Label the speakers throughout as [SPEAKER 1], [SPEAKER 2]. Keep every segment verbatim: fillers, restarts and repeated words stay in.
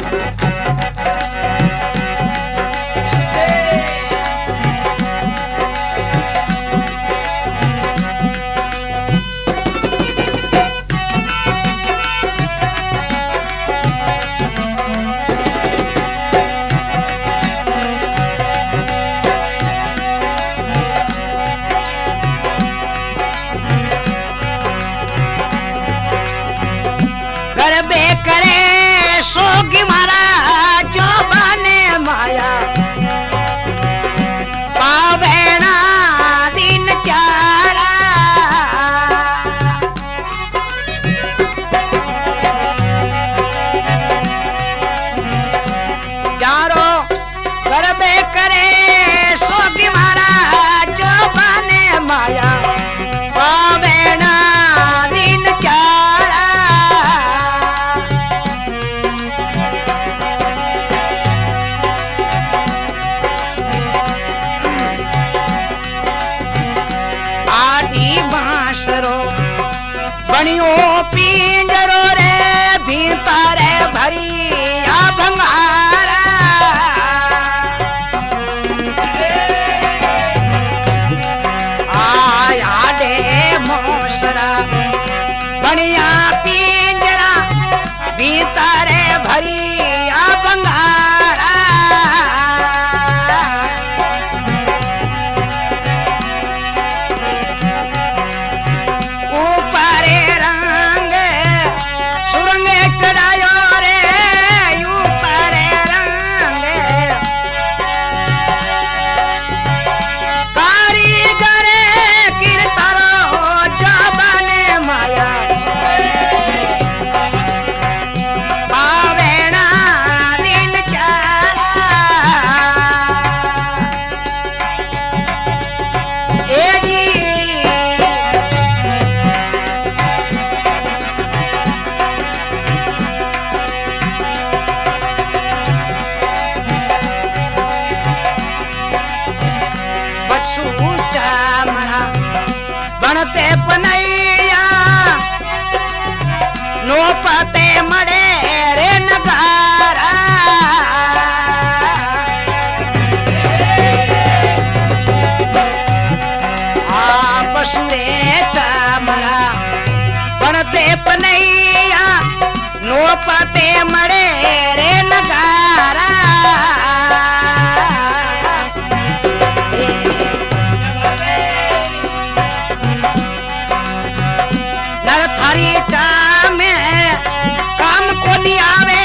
[SPEAKER 1] पिंजरो रे भीतर भरिया भंगारा आया दे मोसरा बढ़िया पिंजरा भीतर भरिया भंगारा बनते पनैया नो पते मरे रे नगारा आप सुरे चामड़ा बनते पनैया नो पते मरे रे नगारा काम को नहीं आवे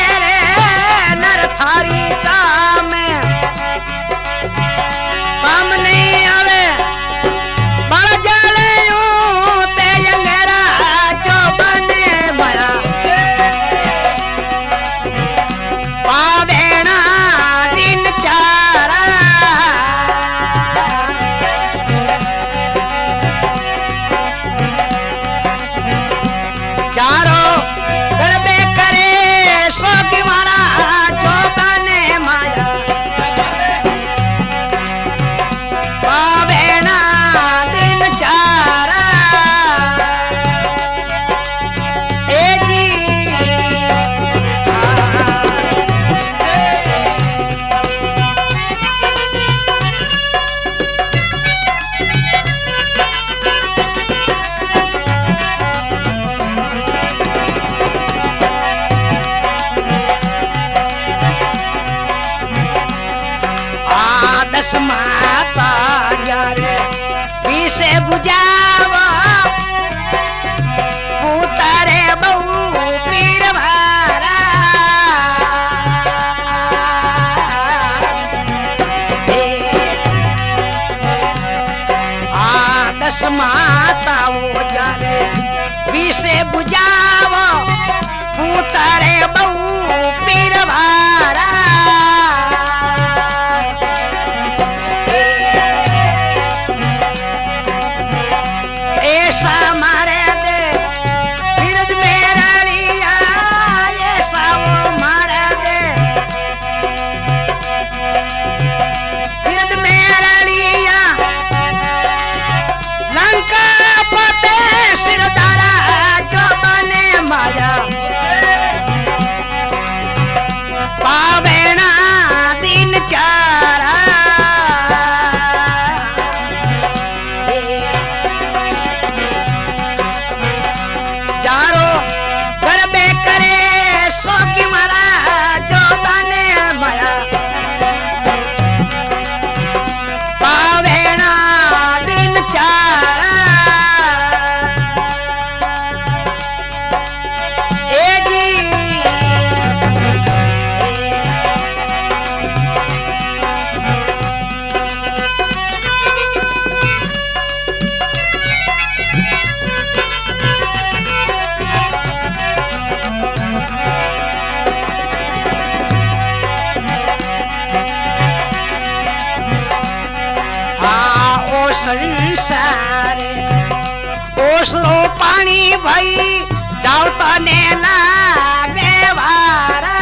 [SPEAKER 1] पानी भाई जाओ तने लागे वारा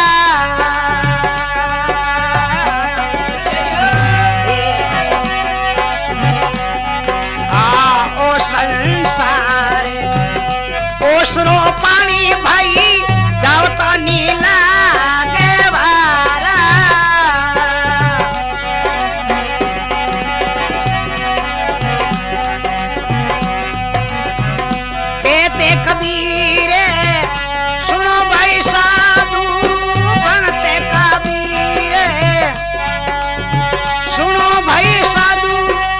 [SPEAKER 1] आ ओ संसार ओसरो पानी भाई जाओ तनी लागे वारा कहते कबीर सुनो भाई साधु बनते कबीर सुनो भाई साधु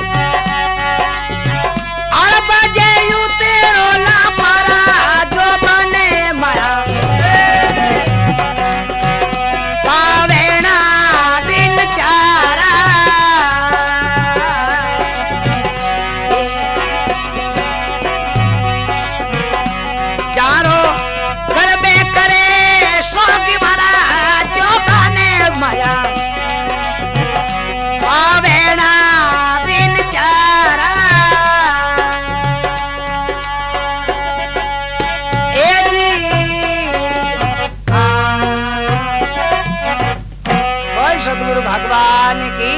[SPEAKER 1] और बजे यू तेरो ला पारा जो बने माया पावेना दिन चारा चारो गरबे करे सोगी मारा जो बने माया पावेना दिन चारा ए जी बोल सतगुरु भगवान की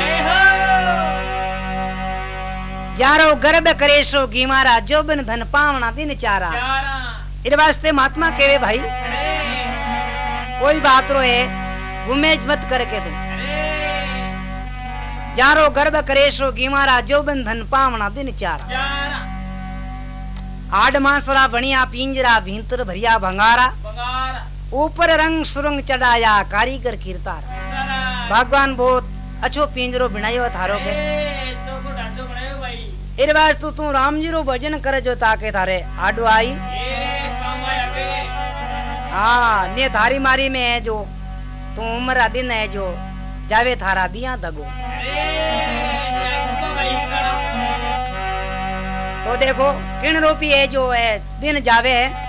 [SPEAKER 1] जारो गर्भ करे सो गी मारा जो बिन धन पावना दिन चारा इस वास्ते महात्मा केवे भाई कोई बात रोए गुमेज मत करके तुम जारो गर्भ करे सो गी मारा जो बिन धन पावना दिन चारा आड मासरा बनिया पिंजरा भीतर भरिया भंगारा ऊपर रंग सुरंग चढ़ाया कारीगर कीर्तार भगवान बहुत अच्छो पिंजरो बनायो थारो के इस बार तू तू राम जी रो भजन करे जो ताके थारे आडो आई हाँ ने थारी मारी में है जो तू उम्र दिन है जो जावे थारा दिया दगो तो देखो किन रूपी है जो है दिन जावे है